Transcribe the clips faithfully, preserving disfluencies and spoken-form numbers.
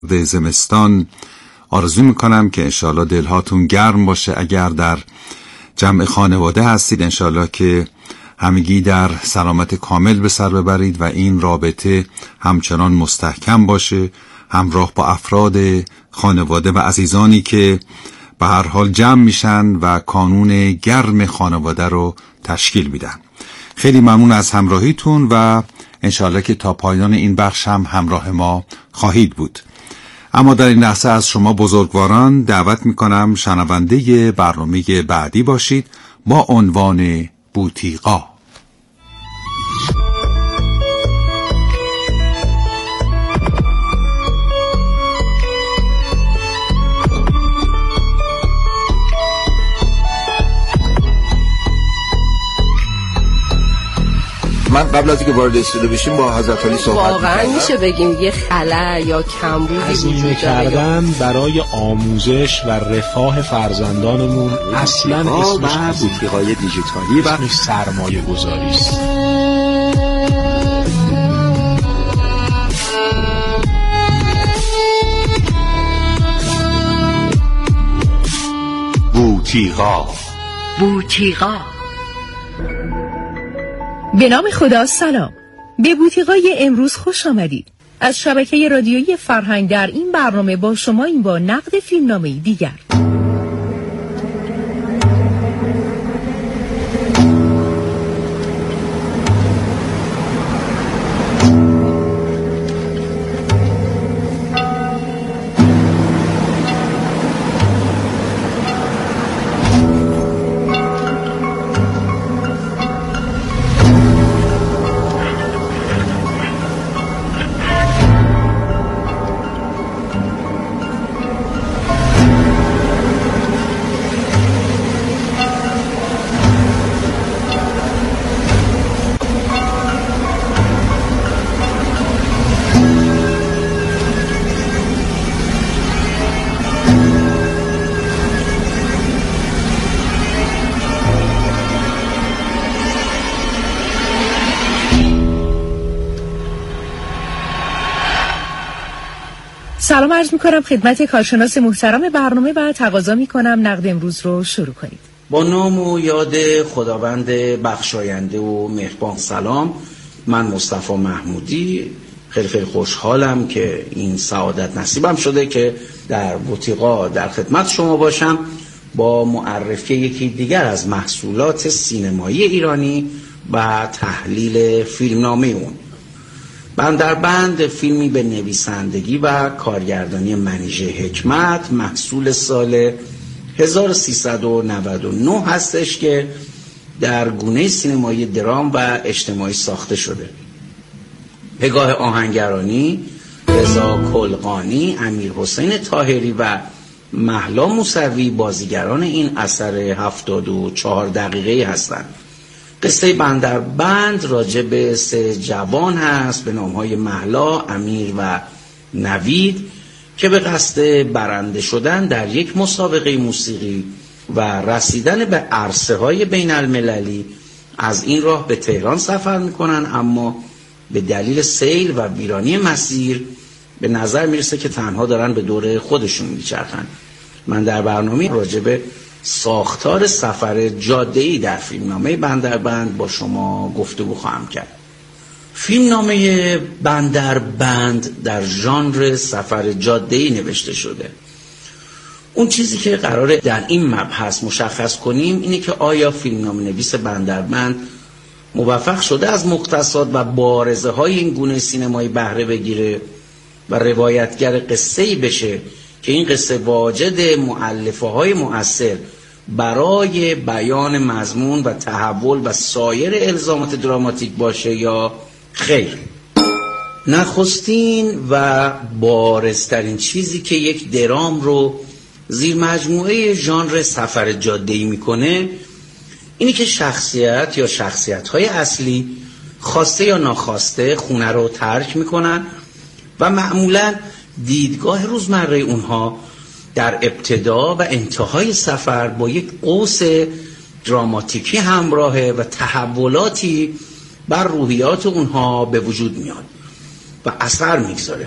زمستان آرزو میکنم که انشالله دلهاتون گرم باشه. اگر در جمع خانواده هستید انشالله که همگی در سلامت کامل به سر ببرید و این رابطه همچنان مستحکم باشه، همراه با افراد خانواده و عزیزانی که به هر حال جمع میشن و کانون گرم خانواده رو تشکیل میدن. خیلی ممنون از همراهیتون و انشالله که تا پایان این بخش هم همراه ما خواهید بود. اما در این لحظه از شما بزرگواران دعوت میکنم شنونده برنامه بعدی باشید با عنوان بوتیقا. من قبل از اینکه وارد استودیو بشیم با حضرت علی صحبت واقعا میشه بگیم یه خلأ یا کمبودی وجود کردن برای آموزش و رفاه فرزندانمون اصلا اسمش بوتیقای دیجیتالی و سرمایه گذاری است. بوتیقا بوتیقا به نام خدا سلام. به بوتیقای امروز خوش آمدید. از شبکه رادیویی فرهنگ در این برنامه با شما این با نقد فیلمنامه‌ای دیگر. سلام عرض میکنم خدمت کارشناس محترم برنامه و تقاضا میکنم نقد امروز رو شروع کنید. با نام و یاد خداوند بخشاینده و مهربان سلام. من مصطفی محمودی خیلی خیلی خوشحالم که این سعادت نصیبم شده که در بوتیقا در خدمت شما باشم با معرفی یکی دیگر از محصولات سینمایی ایرانی و تحلیل فیلمنامه اون. بندربند فیلمی به نویسندگی و کارگردانی منیژه حکمت محصول سال هزار و سیصد و نود و نه هستش که در گونه سینمایی درام و اجتماعی ساخته شده. پگاه آهنگرانی، رضا کلقانی، امیر حسین طاهری و مهلا موسوی بازیگران این اثر هفتاد و چهار دقیقه‌ای هستند. قصه بندربند راجع به سه جوان هست به نامهای مهلا، امیر و نوید که به قصد برنده شدن در یک مسابقه موسیقی و رسیدن به عرصه های بین المللی از این راه به تهران سفر میکنن، اما به دلیل سیل و ویرانی مسیر به نظر میرسه که تنها دارن به دور خودشون میچرخن. من در برنامه راجع به ساختار سفر جاده‌ای در فیلمنامه بندربند با شما گفتگو خواهم کرد. فیلمنامه بندربند در ژانر سفر جاده‌ای نوشته شده. اون چیزی که قراره در این مبحث مشخص کنیم اینه که آیا فیلمنامه نویس بندربند موفق شده از مقتصات و بارزه های این گونه سینمایی بهره بگیره و روایتگر قصه‌ای بشه که این قصه واجد مؤلفه های مؤثر برای بیان مضمون و تحول و سایر الزامات دراماتیک باشه یا خیر. نخستین و بارزترین چیزی که یک درام رو زیر مجموعه ژانر سفر جاده‌ای میکنه اینی که شخصیت یا شخصیت‌های اصلی خواسته یا ناخواسته خونه رو ترک میکنن و معمولاً دیدگاه روزمره اونها در ابتدا و انتهای سفر با یک قوس دراماتیکی همراهه و تحولاتی بر روحیات اونها به وجود میاد و اثر میگذاره.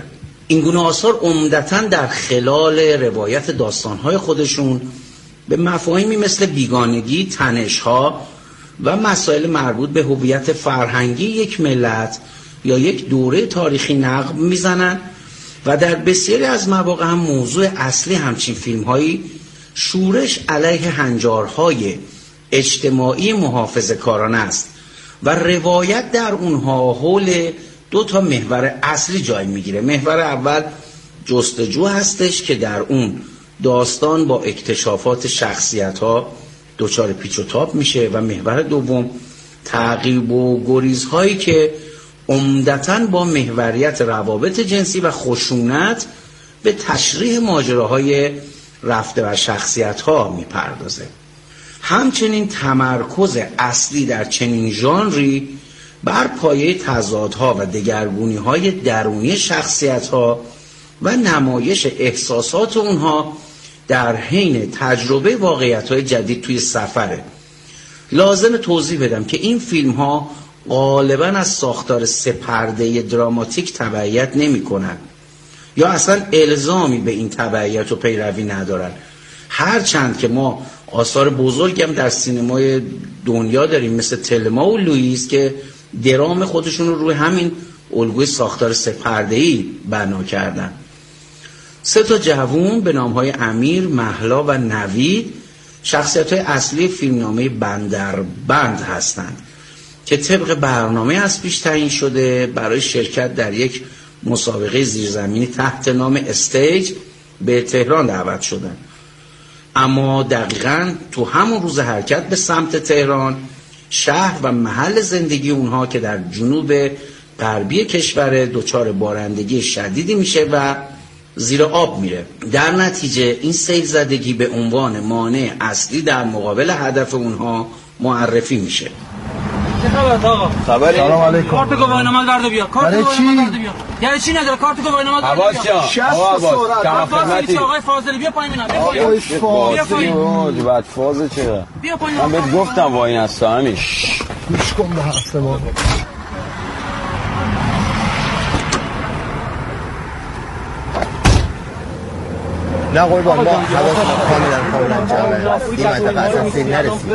این گونه آثار عمدتاً در خلال روایت داستان‌های خودشون به مفاهیمی مثل بیگانگی، تنش‌ها و مسائل مربوط به هویت فرهنگی یک ملت یا یک دوره تاریخی نقب میزنن و در بسیاری از مواقع هم موضوع اصلی همچین فیلم‌هایی شورش علیه هنجارهای اجتماعی محافظه‌کارانه است و روایت در اونها حول دو تا محور اصلی جای میگیره. محور اول جستجو هستش که در اون داستان با اکتشافات شخصیت‌ها دچار پیچ و تاب میشه و محور دوم تعقیب و گریزهایی که عمدتاً با محوریت روابط جنسی و خشونت به تشریح ماجراهای رفته و شخصیت‌ها میپردازه. همچنین تمرکز اصلی در چنین ژانری بر پایه تضادها و دگرگونی‌های درونی شخصیت‌ها و نمایش احساسات اونها در حین تجربه واقعیت‌های جدید توی سفره. لازم توضیح بدم که این فیلم‌ها غالباً از ساختار سه پرده دراماتیک تبعیت نمی‌کنند یا اصلا الزامی به این تبعیت و پیروی ندارن، هرچند که ما آثار بزرگی هم در سینمای دنیا داریم مثل تلما و لوئیس که درام خودشون رو روی همین الگوی ساختار سه پرده‌ای بنا کردن. سه تا جوون به نام‌های امیر، مهلا و نوید شخصیت‌های اصلی فیلمنامه بندربند هستند که طبق برنامه از پیش تعیین شده برای شرکت در یک مسابقه زیرزمینی تحت نام استیج به تهران دعوت شدند. اما دقیقاً تو همون روز حرکت به سمت تهران، شهر و محل زندگی اونها که در جنوب غربی کشور دچار بارندگی شدیدی میشه و زیر آب میره. در نتیجه این سیل زدگی به عنوان مانع اصلی در مقابل هدف اونها معرفی میشه. چه خبرت آقا؟ خبری؟ سلام علیکم. کارت گواهینامه برده بیا. کارت گواهینامه برده بیا. یعنی چی نداره؟ کارت گواهینامه برده بیا. عباس جان. شصت سرعت. فاضلی آقای فاضلی بیا پایین ببینم. بیا پایین. بیا پایین. بعد فاز چرا؟ بیا پایین. من بهت گفتم وای نستا همین. گوش کن به حرف ما. نه قربان ما حواسمون کاملا کاملا جمعه این منطقه اصلا سیل نرسید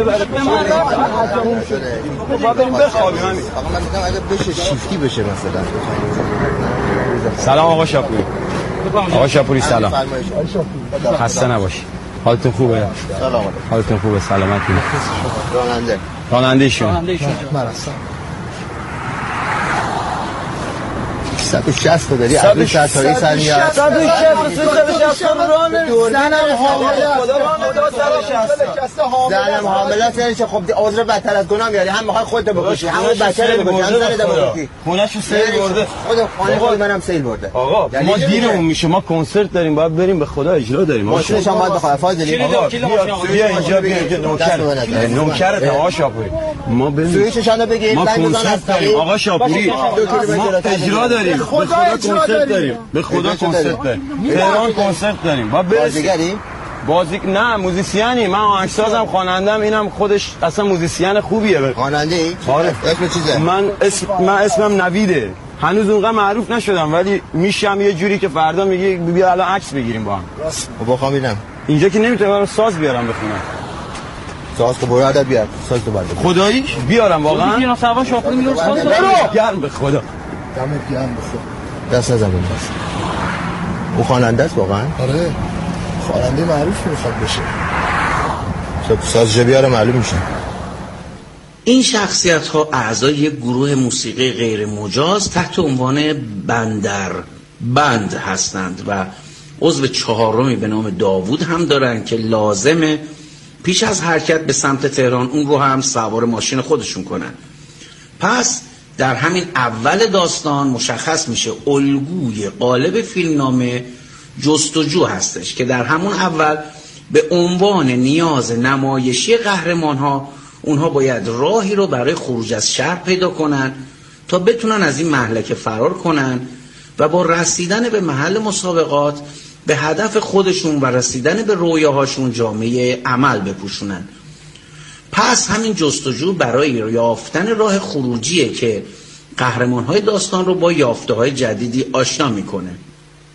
با بریم بخوابیم همین. آقا من میگم اگه بشه شیفتی بشه مثلا. سلام آقا شاپوری. آقا شاپوری سلام. خسته نباشی. حالتون خوبه؟ سلام. حالتون خوبه؟ سلامتی؟ راننده. راننده ایشون. من هستم. صد و شصت داری عقلی صد تایی سر میاد صد و شصت ران زنم زنم حامله است. خب عذر بدتر از گناه میاری، هم میخوای خودت بکشی همون بچه رو بکشی هم زنت بکشی. خونه‌شو سیل برده. خود خانه خود منم سیل برده. آقا ما دیرمون میشه، ما کنسرت داریم باید بریم، به خدا اجرا داریم. ماشینش هم باید بخواه فاضلی. آقا بیا اینجا بیا اینجا نوکر نوکرت آقا شاپوری. ما بریم سویچش هم بگیر. ما کنسرت داریم آقا شاپوری. ما اجرا داریم. به خدا کنسرت داریم. به خدا کنسرت داریم. تهران کنسرت داریم. با بازیگریم؟ بازیک نه موزیسیانی. من آهنگسازم، خوانندم، اینم خودش اصلا موزیسین خوبیه. خواننده ای؟ آره. اسم چیزه؟ من اسم من اسمم نویده. هنوز اونقدر معروف نشدم ولی میشم یه جوری که فردا میگی بیا الان عکس بگیریم با هم. با خواهم بیرم. اینجا که نمیتونم ساز بیارم بخونم. ساز که برو عدد بیار. ساز تو برده. خدایی بیارم واقعا. بیارم سوار شاپوری میرم ساز. برو گرم به خدا. دمت گرم به خدا. دست نزن بهم. او خواننده است واقعا؟ آره. خواننده معروف میخواد بشه. خب سازش بیاره معلوم میشه. این شخصیت ها اعضای یک گروه موسیقی غیر مجاز تحت عنوان بندربند هستند و عضو چهارمی به نام داوود هم دارن که لازمه پیش از حرکت به سمت تهران اون رو هم سوار ماشین خودشون کنن. پس در همین اول داستان مشخص میشه الگوی قالب فیلمنامه جستجو هستش که در همون اول به عنوان نیاز نمایشی قهرمان ها اونها باید راهی رو برای خروج از شهر پیدا کنن تا بتونن از این مهلکه فرار کنن و با رسیدن به محل مسابقات به هدف خودشون و رسیدن به رویاهاشون جامعه عمل بپوشونن. پس همین جستجو برای یافتن راه خروجیه که قهرمان‌های داستان رو با یافته‌های جدیدی آشنا میکنه.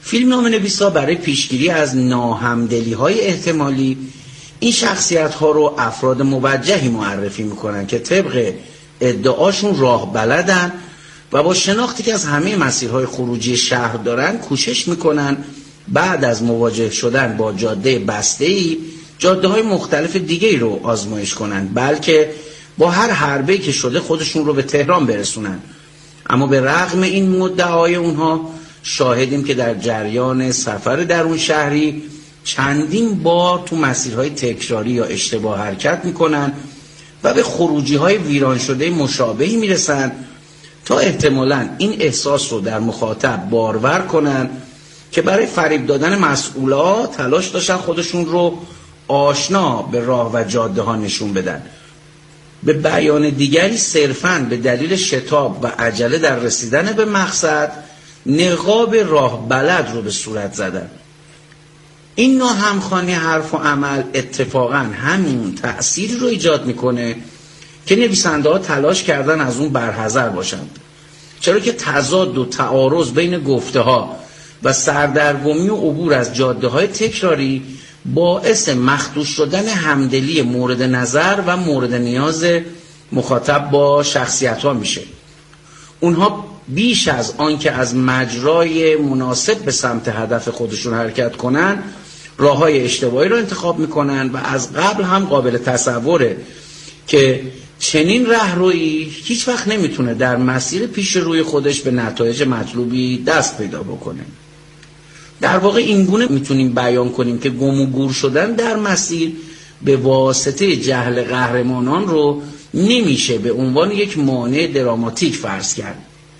فیلمنامه نویسا برای پیشگیری از ناهمدلی های احتمالی این شخصیت ها رو افراد موجهی معرفی میکنن که طبق ادعاشون راه بلدن و با شناختی که از همه مسیرهای خروجی شهر دارن کوشش میکنن بعد از مواجه شدن با جاده بسته‌ای جاده های مختلف دیگه رو آزمایش کنن، بلکه با هر حربه‌ای که شده خودشون رو به تهران برسونن. اما به رغم این مدعای اونها شاهدیم که در جریان سفر درون شهری چندین بار تو مسیرهای تکراری یا اشتباه حرکت میکنن و به خروجی های ویران شده مشابهی میرسن تا احتمالاً این احساس رو در مخاطب بارور کنن که برای فریب دادن مسئولا تلاش داشتن خودشون رو آشنا به راه و جاده ها نشون بدن. به بیان دیگری صرفاً به دلیل شتاب و عجله در رسیدن به مقصد نقاب راه بلد رو به صورت زدن. این ناهمخوانی حرف و عمل اتفاقاً همین تأثیری رو ایجاد میکنه که نویسنده ها تلاش کردن از اون برحذر باشند، چرا که تضاد و تعارض بین گفته ها و سردرگمی و عبور از جاده های تکراری باعث مخدوش شدن همدلی مورد نظر و مورد نیاز مخاطب با شخصیت ها میشه. اونها بیش از آن که از مجرای مناسب به سمت هدف خودشون حرکت کنن راه های اشتباهی رو انتخاب میکنن و از قبل هم قابل تصوره که چنین راهرویی هیچ وقت نمیتونه در مسیر پیش روی خودش به نتایج مطلوبی دست پیدا بکنه. در واقع اینگونه میتونیم بیان کنیم که گم و گور شدن در مسیر به واسطه جهل قهرمانان رو نمیشه به عنوان یک مانع دراماتیک فرض کرد.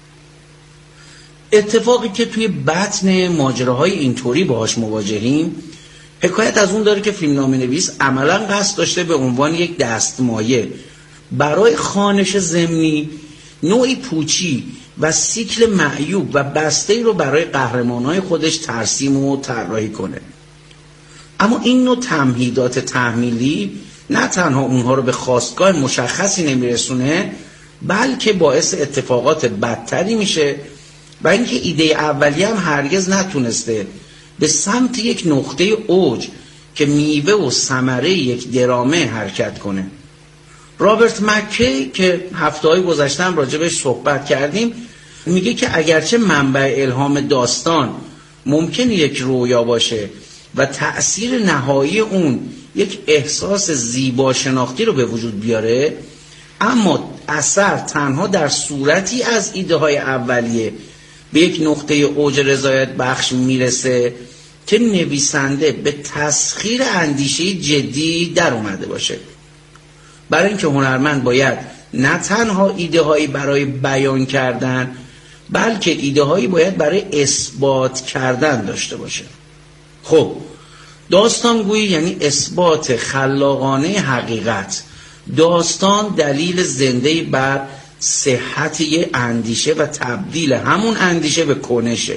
اتفاقی که توی بطن ماجراهای اینطوری باهاش مواجهیم حکایت از اون داره که فیلمنامه نویس عملا قصد داشته به عنوان یک دستمایه برای خوانش ضمنی نوعی پوچی و سیکل معیوب و بسته‌ای رو برای قهرمانای خودش ترسیم و طراحی کنه. اما این نوع تمهیدات تحمیلی نه تنها اونها رو به خواستگاه مشخصی نمیرسونه، بلکه باعث اتفاقات بدتری میشه و اینکه ایده اولیه هم هرگز نتونسته به سمت یک نقطه اوج که میوه و ثمره یک درامه حرکت کنه. رابرت مکی که هفته‌های گذشته هم راجبش صحبت کردیم میگه که اگرچه منبع الهام داستان ممکن یک رویا باشه و تأثیر نهایی اون یک احساس زیبا شناختی رو به وجود بیاره، اما اثر تنها در صورتی از ایده های اولیه به یک نقطه اوج رضایت بخش میرسه که نویسنده به تسخیر اندیشه جدی در اومده باشه. برای اینکه هنرمند باید نه تنها ایده هایی برای بیان کردن بلکه ایده هایی باید برای اثبات کردن داشته باشه. خب داستانگویی یعنی اثبات خلاقانه حقیقت. داستان دلیل زنده بر صحت یه اندیشه و تبدیل همون اندیشه به کنشه.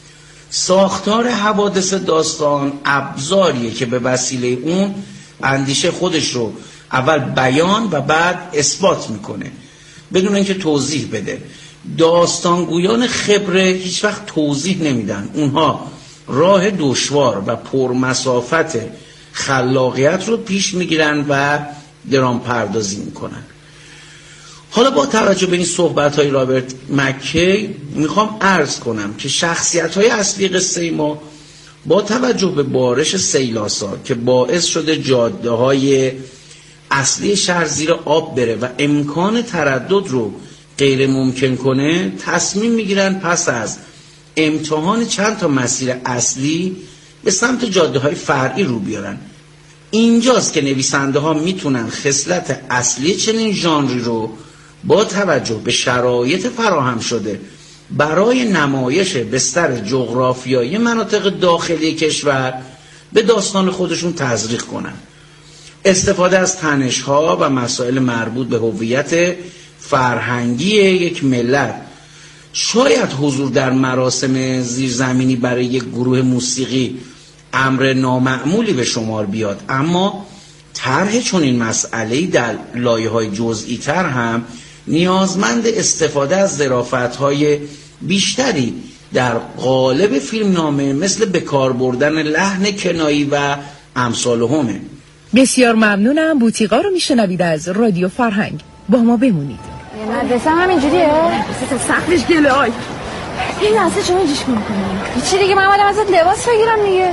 ساختار حوادث داستان ابزاریه که به وسیله اون اندیشه خودش رو اول بیان و بعد اثبات میکنه بدون اینکه توضیح بده. داستانگویان خبره هیچ وقت توضیح نمیدن، اونها راه دشوار و پرمسافت خلاقیت رو پیش میگیرن و درام پردازی میکنن. حالا با توجه به این صحبت‌های رابرت مکی میخوام عرض کنم که شخصیت‌های اصلی قصه ما با توجه به بارش سیلاسا که باعث شده جاده‌های اصلی شهر زیر آب بره و امکان تردد رو غیر ممکن کنه، تصمیم میگیرن پس از امتحان چند تا مسیر اصلی به سمت جاده‌های فرعی رو بیارن. اینجاست که نویسنده ها میتونن خصلت اصلی چنین ژانری رو با توجه به شرایط فراهم شده برای نمایش بستر جغرافیایی مناطق داخلی کشور به داستان خودشون تزریق کنن. استفاده از تنش‌ها و مسائل مربوط به هویت فرهنگی یک ملت. شاید حضور در مراسم زیرزمینی برای یک گروه موسیقی امر نامعمولی به شمار بیاد، اما طرح چنین مسئله‌ای در لایه‌های جزئی تر هم نیازمند استفاده از ظرافت‌های بیشتری در قالب فیلم نامه مثل به کار بردن لحن کنایی و امثال همه. بسیار ممنونم. بوتیقا رو میشنوید از رادیو فرهنگ. با ما بمونید. مدرسه هم همینجوریه؟ مدرسه سختش گله های این لحظه چون اینجوش میکنی چی دیگه؟ من اومدم ازت لباس بگیرم دیگه.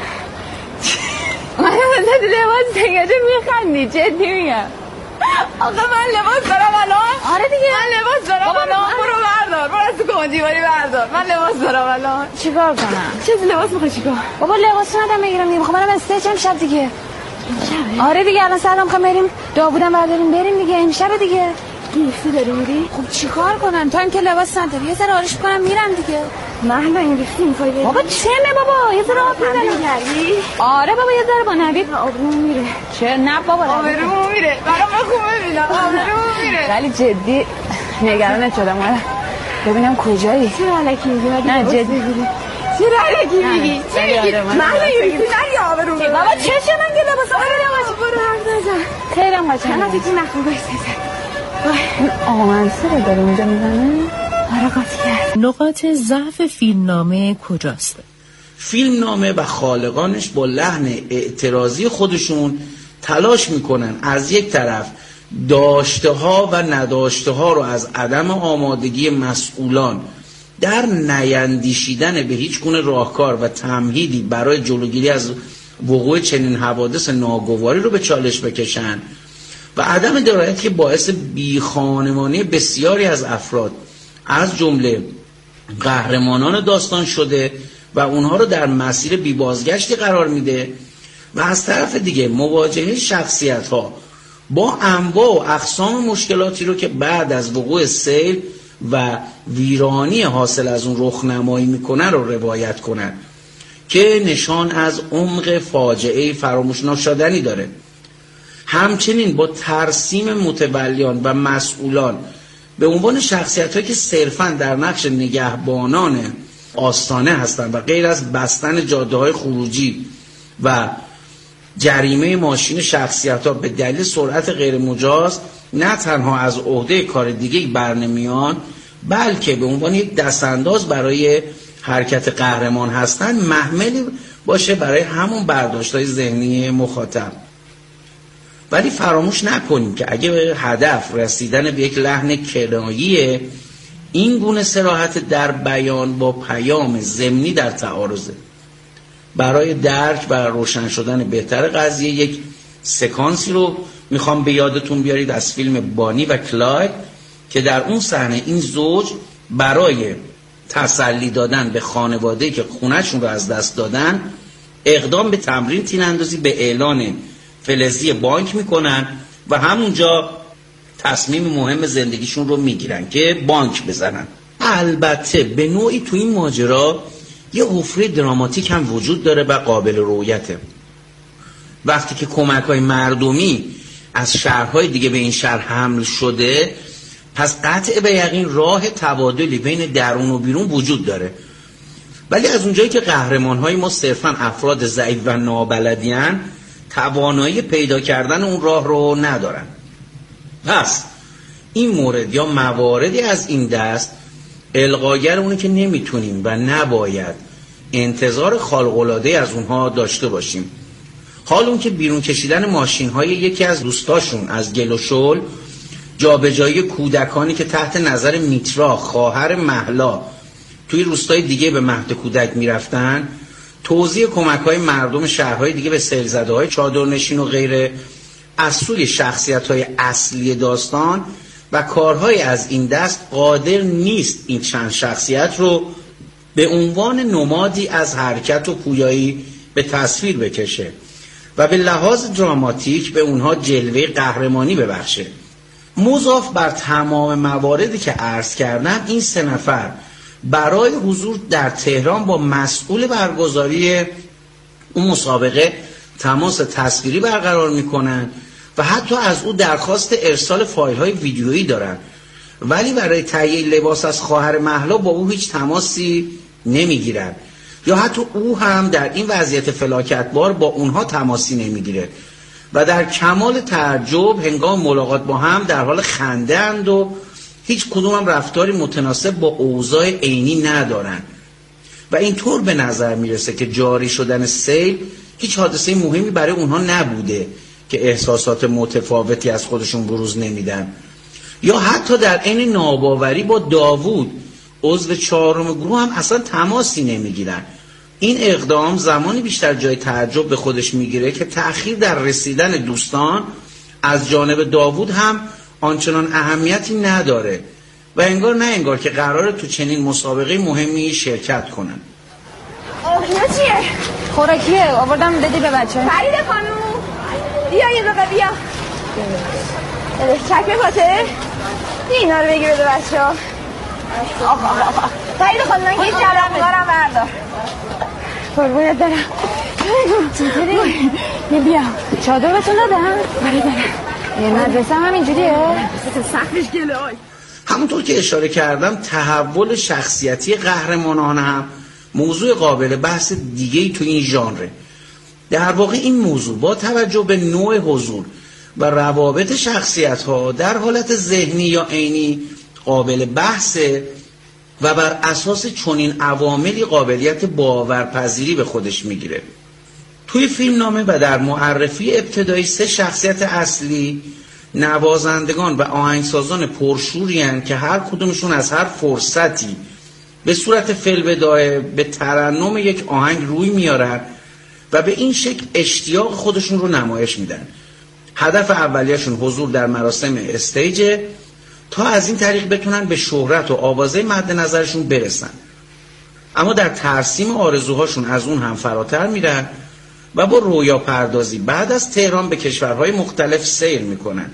من ازت لباس بگیرم میخندی؟ جدی میگم. آقا من لباس دارم الان. آره دیگه من لباس دارم الان. برو بردار، برو از تو کمدیواری بردار. من لباس دارم الان. چیکار کنم؟ چه لباس میخوای چیکار؟ بابا لباس ندارم بگیرم دیگه. میخوام برم استیج امشب دیگه. امشب؟ آره دیگه الان سلام میخوام بریم داوودم برداریم بریم دیگه. امشب دیگه. گیفتی داری میری؟ خب چیکار کنم؟ تو هم که لباس نداری. یه ذره آرش کنم میرم دیگه. محلا این ریختی میخوای بری؟ بابا چمه بابا؟ یه ذره آب میزنی. آره بابا یه ذره با نوید آبروم میره. چه نه بابا آبروم میره. برام خوب ببینم آبروم میره. ولی جدی نگرانت شدم. آره ببینم کجایی؟ چرا الکی میگی؟ نه جدی چرا الکی میگی؟ چی میگی؟ محلا این ریختی نری آبروم میره. بابا چشه من که لباس آبروم برو حرف نزن. خیرم قشنگه. من فکر نکنم وایس. آقا منصور داره اونجا میزنه؟ آره قاطی کرد. نقاط ضعف فیلمنامه کجاست؟ فیلمنامه و خالقانش با لحن اعتراضی خودشون تلاش میکنن از یک طرف داشته ها و نداشته ها رو از عدم آمادگی مسئولان در نیندیشیدن به هیچ گونه راهکار و تمهیدی برای جلوگیری از وقوع چنین حوادث ناگواری رو به چالش بکشن و عدم درایت که باعث بیخانمانی بسیاری از افراد از جمله قهرمانان داستان شده و اونها رو در مسیر بی‌بازگشتی قرار میده و از طرف دیگه مواجهه شخصیت ها با انواع و اقسام مشکلاتی رو که بعد از وقوع سیل و ویرانی حاصل از اون رخنمایی میکنن رو روایت کنن که نشان از عمق فاجعه فراموش ناشدنی داره. همچنین با ترسیم متولیان و مسئولان به عنوان شخصیت‌هایی که صرفاً در نقش نگهبانان آستانه هستند و غیر از بستن جاده‌های خروجی و جریمه ماشین شخصیت‌ها به دلیل سرعت غیر مجاز نه تنها از عهده کار دیگه‌ای برنمیان بلکه به عنوان یک دستانداز برای حرکت قهرمان هستند محملی باشه برای همون برداشت‌های ذهنی مخاطب. ولی فراموش نکنیم که اگه به هدف رسیدن به یک لحن کناییه این گونه صراحت در بیان با پیام ضمنی در تعارضه. برای درک و روشن شدن بهتر قضیه یک سکانسی رو میخوام به یادتون بیارید از فیلم بانی و کلاید که در اون صحنه این زوج برای تسلی دادن به خانواده‌ای که خونه‌شون رو از دست دادن اقدام به تمرین تیراندازی به اعلان فلزی بانک میکنن و همونجا تصمیم مهم زندگیشون رو میگیرن که بانک بزنن. البته به نوعی تو این ماجرا یه حفره دراماتیک هم وجود داره و قابل رؤیته. وقتی که کمک‌های مردمی از شهرهای دیگه به این شهر حمل شده پس قطع به یقین راه تبادلی بین درون و بیرون وجود داره. ولی از اونجایی که قهرمان‌های ما صرفاً افراد ضعیف و نابلدیان توانایی پیدا کردن اون راه رو ندارن. پس این مورد یا مواردی از این دست القاگر اونه که نمیتونیم و نباید انتظار خارق‌العاده از اونها داشته باشیم. حال اون که بیرون کشیدن ماشین های یکی از دوستاشون از گل و شل، جابجایی کودکانی که تحت نظر میترا خواهر مهلا توی روستای دیگه به مهد کودک میرفتن، توزیع کمک‌های مردم شهرهای دیگه به سیل‌زده‌های چادرنشین و غیره از سوی شخصیت‌های اصلی داستان و کارهای از این دست قادر نیست این چند شخصیت رو به عنوان نمادی از حرکت و پویایی به تصویر بکشه و به لحاظ دراماتیک به اونها جلوه قهرمانی ببخشه. مضاف بر تمام مواردی که عرض کردم، این سه نفر برای حضور در تهران با مسئول برگزاری اون مسابقه تماس تصویری برقرار میکنن و حتی از او درخواست ارسال فایل های ویدیویی دارن، ولی برای تهیه لباس از خواهر مهلا با او هیچ تماسی نمیگیرن یا حتی او هم در این وضعیت فلاکتبار با اونها تماسی نمیگیره و در کمال تعجب هنگام ملاقات با هم در حال خنده اند و هیچ کدوم هم رفتاری متناسب با اوضاع عینی ندارن و اینطور به نظر میرسه که جاری شدن سیل هیچ حادثه مهمی برای اونها نبوده که احساسات متفاوتی از خودشون بروز نمیدن. یا حتی در عین ناباوری با داوود عضو چهارم گروه هم اصلا تماسی نمیگیرن. این اقدام زمانی بیشتر جای تعجب به خودش میگیره که تأخیر در رسیدن دوستان از جانب داوود هم آنچنان اهمیتی نداره و انگار نه انگار که قراره تو چنین مسابقه مهمی شرکت کنن. اینا چیه؟ خوراکیه، آوردم دادی به بچه. فرید خانوم بیا یه دقیقه بیا. چکمه پاته؟ اینا رو بگی بده بچه ها. فرید خانوم من که جلم دارم بردار. قربونت دارم. چطوری؟ نه بیا. چادر بهتون دادم؟ بله دارم. یه مدرسه هم اینجوریه؟ سخفش گله های. همونطور که اشاره کردم تحول شخصیتی قهرمانان هم موضوع قابل بحث دیگه‌ای تو این ژانره. در واقع این موضوع با توجه به نوع حضور و روابط شخصیت‌ها در حالت ذهنی یا عینی قابل بحثه و بر اساس چنین عواملی قابلیت باورپذیری به خودش میگیره. توی فیلمنامه و در معرفی ابتدایی سه شخصیت اصلی نوازندگان و آهنگسازان پرشوری هستند که هر کدومشون از هر فرصتی به صورت فی‌البداهه به ترنم یک آهنگ روی میارن و به این شکل اشتیاق خودشون رو نمایش میدن. هدف اولیه‌شون حضور در مراسم استیج تا از این طریق بتونن به شهرت و آوازه مد نظرشون برسن. اما در ترسیم آرزوهاشون از اون هم فراتر میرن و با رویا پردازی بعد از تهران به کشورهای مختلف سیر میکنن،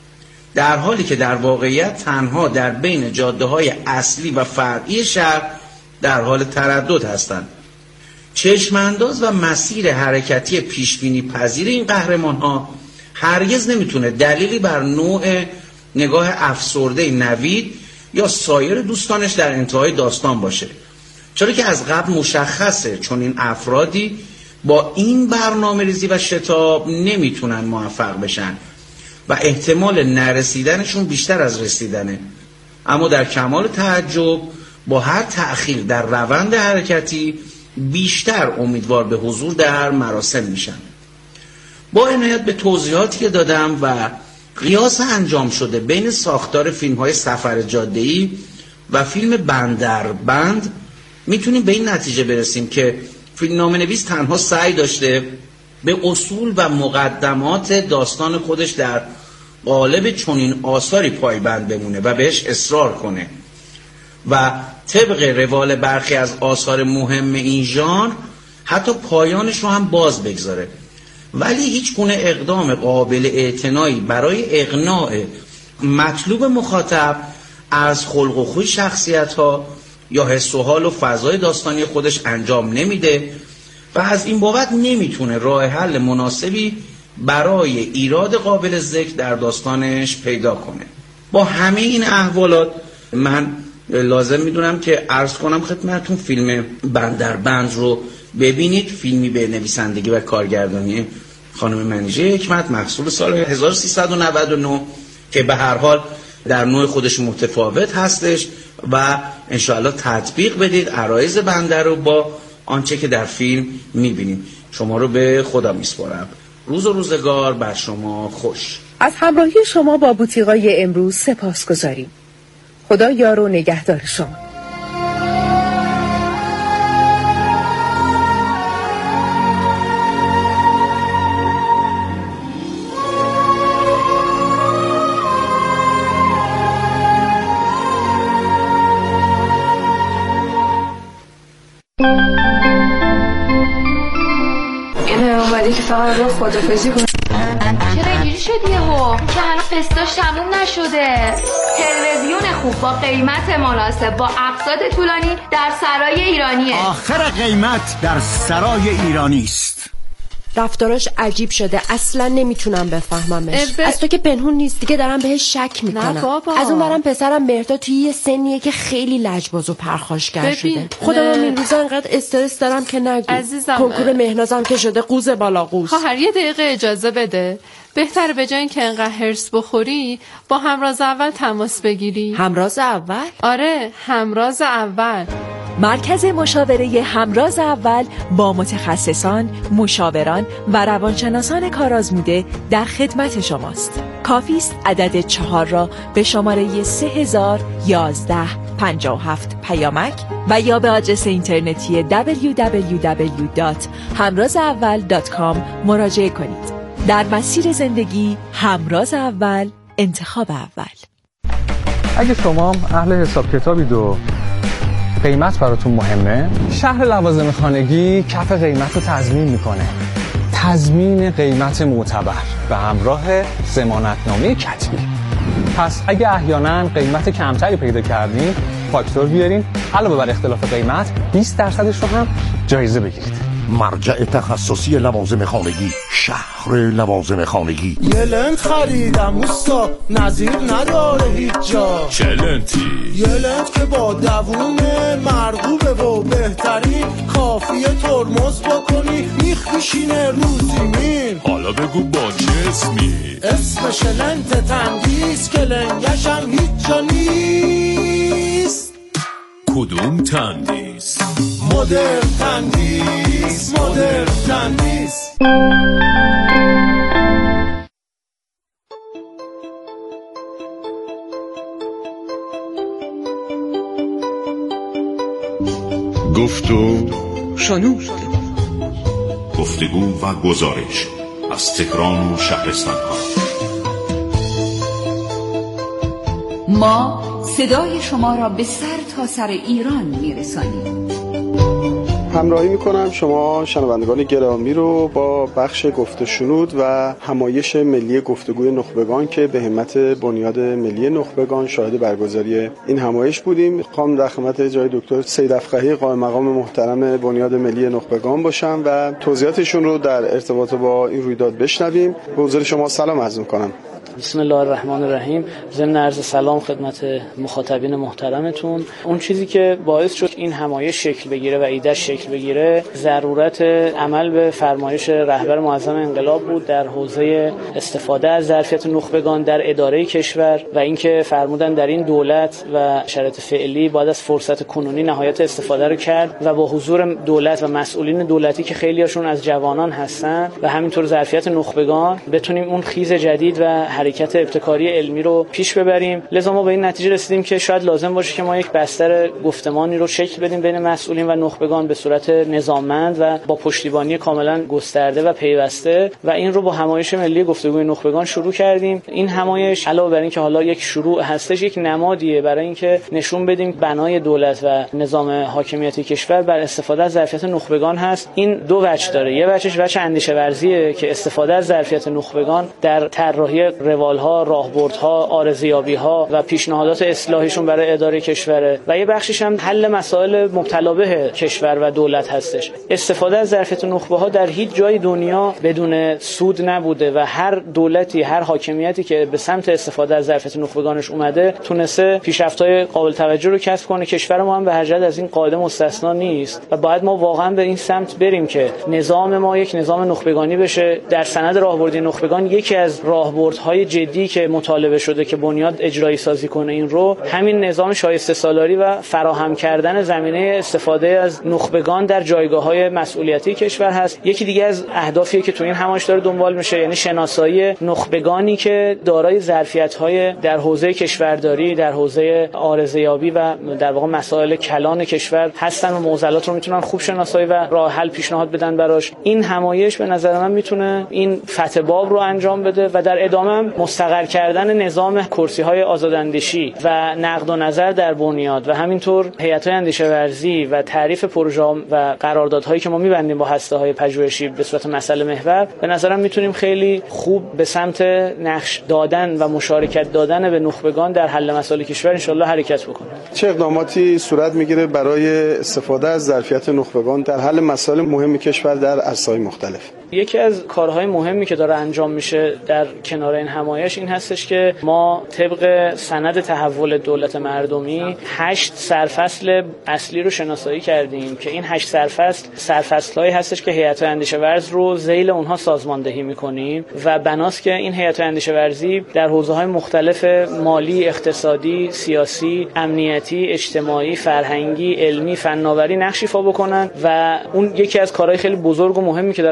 در حالی که در واقعیت تنها در بین جاده‌های اصلی و فرعی شهر در حال تردد هستند. چشمانداز و مسیر حرکتی پیشبینی پذیر این قهرمان‌ها هرگز نمیتونه دلیلی بر نوع نگاه افسرده نوید یا سایر دوستانش در انتهای داستان باشه، چرا که از قبل مشخصه چون این افرادی با این برنامه ریزی و شتاب نمیتونن موفق بشن و احتمال نرسیدنشون بیشتر از رسیدنه. اما در کمال تعجب با هر تأخیر در روند حرکتی بیشتر امیدوار به حضور در مراسم میشن. با عنایت به توضیحاتی که دادم و قیاس انجام شده بین ساختار فیلم‌های سفر جاده‌ای و فیلم بندربند میتونیم به این نتیجه برسیم که فیلمنامه نویس تنها سعی داشته به اصول و مقدمات داستان خودش در قالب چنین آثاری پایبند بمونه و بهش اصرار کنه و طبق روال برخی از آثار مهم این ژانر حتی پایانش رو هم باز بگذاره، ولی هیچ گونه اقدام قابل اعتنایی برای اقناع مطلوب مخاطب از خلق و خوی شخصیت‌ها یا حس و حال و فضای داستانی خودش انجام نمیده و از این بابت نمیتونه راه حل مناسبی برای ایراد قابل ذکر در داستانش پیدا کنه. با همه این احوالات من لازم میدونم که عرض کنم خدمتتون فیلم بندربند رو ببینید. فیلمی به نویسندگی و کارگردانی خانم منیژه حکمت محصول سال هزار و سیصد و نود و نه که به هر حال در نوع خودش متفاوت هستش و انشاءالله تطبیق بدید عرایض بنده رو با آنچه که در فیلم میبینیم. شما رو به خدا میسپارم. روز و روزگار بر شما خوش. از همراهی شما با بوتیقای امروز سپاس گذاریم. خدا یار و نگهدار شما. اینه اومدی که فقط رو خدافزی کنه. چرا اینجوری شدی یهو؟ که هنوز قسطاش تموم نشده. تلویزیون خوب با قیمت مناسب با اقساط طولانی در سرای ایرانیه. آخر قیمت در سرای ایرانی است. رفتاراش عجیب شده، اصلا نمیتونم بفهممش. ب... از تو که پنهون نیست دیگه دارم بهش شک میکنم. از اون برم پسرم مهرداد توی یه سنیه که خیلی لجباز و پرخاشگر شده. خودم هم این روزا انقدر استرس دارم که نگو. عزیزم کنکور مهنازم که شده قوز بالا قوز. خواهر یه دقیقه اجازه بده. بهتره به جای اینکه انقدر هرس بخوری با همراز اول تماس بگیری. همراز اول؟ آره همراز اول. مرکز مشاوره همراز اول با متخصصان، مشاوران و روانشناسان کارآزموده در خدمت شماست. کافی است عدد چهار را به شماره سه هزار و یازده پنجاه و هفت پیامک و یا به آدرس اینترنتی دبلیو دبلیو دبلیو دات همراز اول دات کام مراجعه کنید. در مسیر زندگی همراز اول، انتخاب اول. اگه شما اهل حساب کتابید و قیمت براتون مهمه، شهر لوازم خانگی کف قیمت رو تضمین میکنه. تضمین قیمت معتبر به همراه ضمانتنامه کتبی. پس اگه احیانا قیمت کمتری پیدا کردین، فاکتور بیارین، علاوه بر اختلاف قیمت بیست درصدش رو هم جایزه بگیرید. مرجع تخصصی لوازم خانگی، شهر لوازم خانگی. یه لنت خریدم اوستا، نظیر نداره هیچ جا. چه لنتی؟ یه لنت که با دوومه، مرغوبه و بهترین، کافیه ترمز بکنی میخ میشینه رو زمین. حالا بگو با چه اسمی؟ اسمش لنت تندیس که لنگش هم هیچ جا نیست. کدوم تندیس؟ مدرن تندیس، مدرن تندیس. گفتو شنود، گفتگو و گزارش از تهران و شهرستان ها. ما صدای شما را به سر تا سر ایران میرسانیم. همراهی میکنم شما شنوندگان گرامی رو با بخش گفت و شنود و همایش ملی گفتگوی نخبگان که به همت بنیاد ملی نخبگان شاهد برگزاری این همایش بودیم. خواهم در خدمت جای دکتر سید افقهی قائم مقام محترم بنیاد ملی نخبگان باشم و توضیحاتشون رو در ارتباط با این رویداد بشنویم. به حضور شما سلام عرض میکنم. بسم الله الرحمن الرحیم. ضمن عرض سلام خدمت مخاطبین محترمتون. اون چیزی که باعث شد این همایش شکل بگیره و ایدهش شکل بگیره ضرورت عمل به فرمایش رهبر معظم انقلاب بود در حوزه استفاده از ظرفیت نخبگان در اداره کشور و اینکه فرمودن در این دولت و شرایط فعلی باید از فرصت کنونی نهایت استفاده رو کرد و با حضور دولت و مسئولین دولتی که خیلیاشون از جوانان هستن و همینطور ظرفیت نخبگان بتونیم اون خیز جدید و حرکت ابتکاری علمی رو پیش ببریم. لذا ما به این نتیجه رسیدیم که شاید لازم باشه که ما یک بستر گفتمانی رو شکل بدیم بین مسئولین و نخبگان به صورت نظاممند و با پشتیبانی کاملا گسترده و پیوسته و این رو با همایش ملی گفتگوی نخبگان شروع کردیم. این همایش علاوه بر اینکه حالا یک شروع هستش، یک نمادیه برای اینکه نشون بدیم بنای دولت و نظام حاکمیتی کشور بر استفاده از ظرفیت نخبگان هست. این دو وجه داره. یه وجهش وجه اندیشه ورزیه که استفاده از ظرفیت نخبگان در طراحی روالها، راهبردها، آرزویابی‌ها و پیشنهادات اصلاحیشون برای اداره کشوره و یه بخشش هم حل مسائل مبتلا به کشور و دولت هستش. استفاده از ظرفیت نخبه‌ها در هیچ جای دنیا بدون سود نبوده و هر دولتی، هر حاکمیتی که به سمت استفاده از ظرفیت نخبگانش اومده تونسته پیشرفت‌های قابل توجه رو کسب کنه. کشور ما هم به هر جهت از این قاعده مستثنا نیست و باید ما واقعا به این سمت بریم که نظام ما یک نظام نخبگانی بشه. در سند راهبردی نخبگان یکی از راهبردهای جدی که مطالبه شده که بنیاد اجرایی سازی کنه این رو همین نظام شایسته سالاری و فراهم کردن زمینه استفاده از نخبگان در جایگاه‌های مسئولیتی کشور هست. یکی دیگه از اهدافی که تو این همایش داره دنبال میشه یعنی شناسایی نخبگانی که دارای ظرفیت‌های در حوزه کشورداری، در حوزه عارضه‌یابی و در واقع مسائل کلان کشور هستن و معضلات رو میتونن خوب شناسایی و راه حل پیشنهاد بدن براش. این همایش به نظر من میتونه این فتح باب رو انجام بده و در ادامه مستقر کردن نظام کرسی‌های آزاداندیشی و نقد و نظر در بنیاد و همینطور هیئت‌های اندیشه ورزی و تعریف پروژه و قراردادهایی که ما می‌بندیم با هسته‌های پژوهشی به صورت مسئله محور به نظرم میتونیم خیلی خوب به سمت نقش دادن و مشارکت دادن به نخبگان در حل مسائل کشور ان شاءالله حرکت بکنیم. چه اقداماتی صورت میگیره برای استفاده از ظرفیت نخبگان در حل مسائل مهم کشور در عرصه‌های مختلف؟ یکی از کارهای مهمی که داره انجام میشه در کنار این همایش این هستش که ما طبق سند تحول دولت مردمی هشت سرفصل اصلی رو شناسایی کردیم که این هشت سرفصل سرفصل‌هایی هستش که هیئت اندیشه ورز رو ذیل اونها سازماندهی میکنیم و بناست که این هیئت اندیشه ورزی در حوزه‌های مختلف مالی، اقتصادی، سیاسی، امنیتی، اجتماعی، فرهنگی، علمی، فناوری نقش ایفا بکنن و اون یکی از کارهای خیلی بزرگ و مهمی که